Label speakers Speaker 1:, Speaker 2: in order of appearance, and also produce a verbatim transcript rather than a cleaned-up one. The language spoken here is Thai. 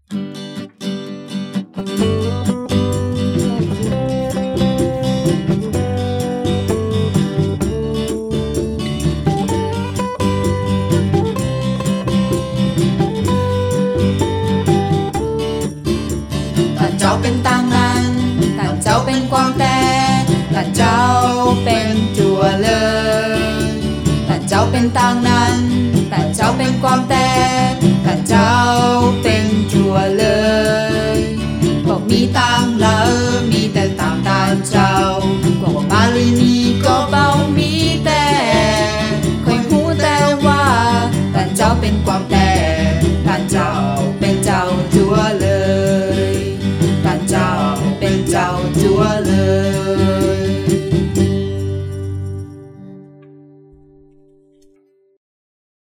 Speaker 1: ถ้าเจ้าเป็นต่างนั้นถ้าเจ้าเป็นกวางแต่ถ้าเจ้าเป็นจั่วเลยถ้าเจ้าเป็นต่างนั้นถ้าเจ้าเป็นกวางแต่ถ้าเจ้าเป็นจั่วเลยบอกมีต่างแล้วมีแต่ต่างตาเจ้ากว่ามาลีนี้ก็เบามีแต่คอยหูแต่ว่าถ้าเจ้าเป็นกวางแต่